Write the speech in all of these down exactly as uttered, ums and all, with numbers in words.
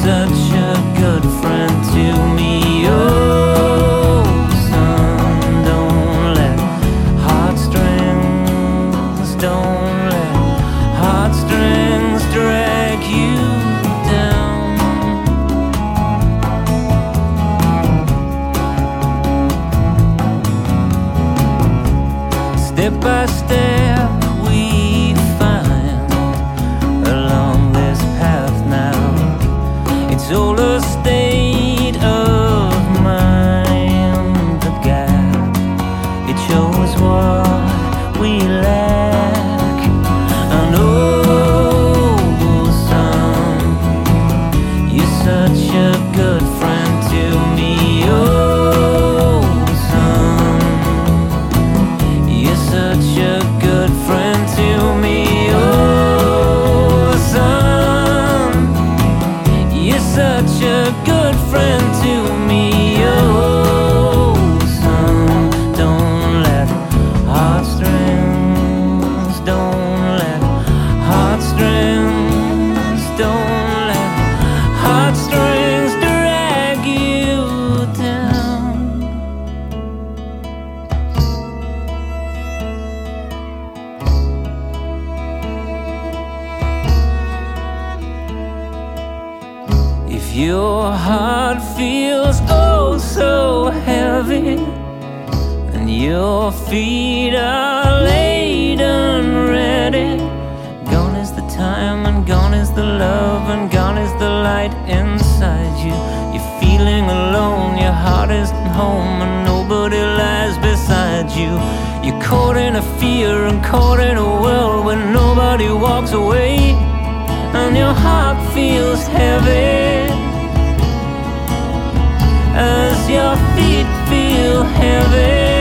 such a good friend to me. Oh, son, don't let heartstrings, don't let heartstrings drag you down. Step by step we find along this path now. It's all a state of mind, the gap. It shows what we lack. And oh, son, you're such a good friend to me. Oh, son, you're such a good friend to me. Oh, son, you're such a good friend to me. Oh, son, don't let heartstrings, don't let heartstrings, don't let heartstrings drag you down. If your heart feels oh so heavy, and your feet are laden ready, gone is the time and gone is the love and gone is the light inside you. You're feeling alone, your heart isn't home and nobody lies beside you. You're caught in a fear and caught in a world where nobody walks away, and your heart feels heavy as your feet feel heavy.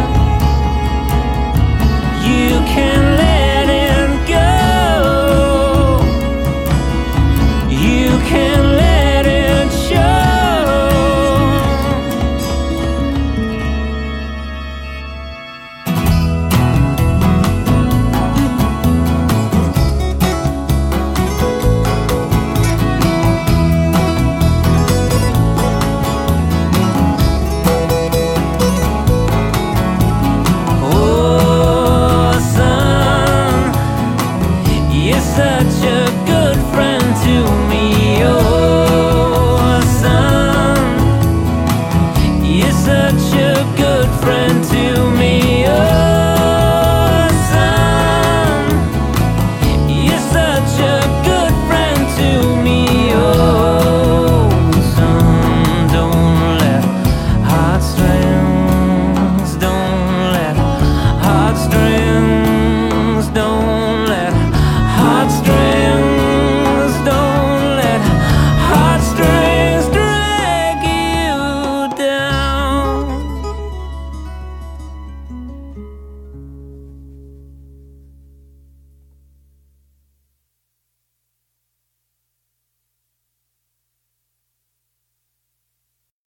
You can let it go. You can